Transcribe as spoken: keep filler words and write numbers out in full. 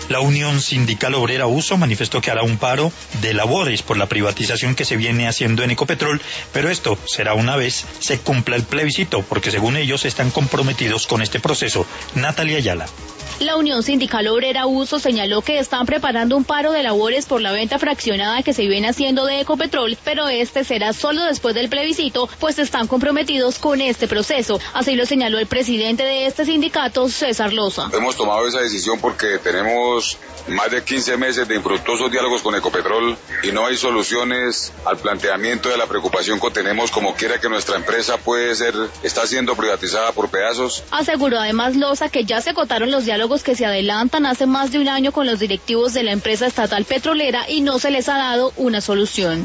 La Unión Sindical Obrera Uso manifestó que hará un paro de labores por la privatización que se viene haciendo en Ecopetrol, pero esto será una vez se cumpla el plebiscito, porque según ellos están comprometidos con este proceso. Natalia Ayala. La Unión Sindical Obrera Uso señaló que están preparando un paro de labores por la venta fraccionada que se viene haciendo de Ecopetrol, pero este será solo después del plebiscito, pues están comprometidos con este proceso. Así lo señaló el presidente de este sindicato, César Loza. Hemos tomado esa decisión porque tenemos más de quince meses de infructuosos diálogos con Ecopetrol y no hay soluciones al planteamiento de la preocupación que tenemos, como quiera que nuestra empresa puede ser, está siendo privatizada por pedazos. Aseguró además Loza que ya se agotaron los diálogos que se adelantan hace más de un año con los directivos de la empresa estatal petrolera y no se les ha dado una solución.